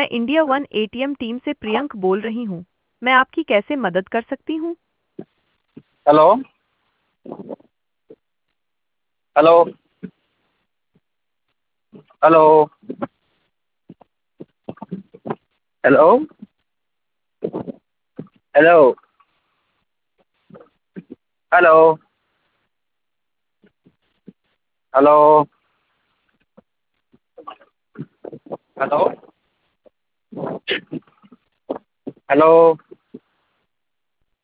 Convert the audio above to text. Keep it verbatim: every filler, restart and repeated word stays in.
मैं India one ATM team से प्रियंक बोल रही हूँ। मैं आपकी कैसे मदद कर सकती हूँ? Hello. Hello. Hello. Hello. Hello. Hello. Hello. Hello. Hello.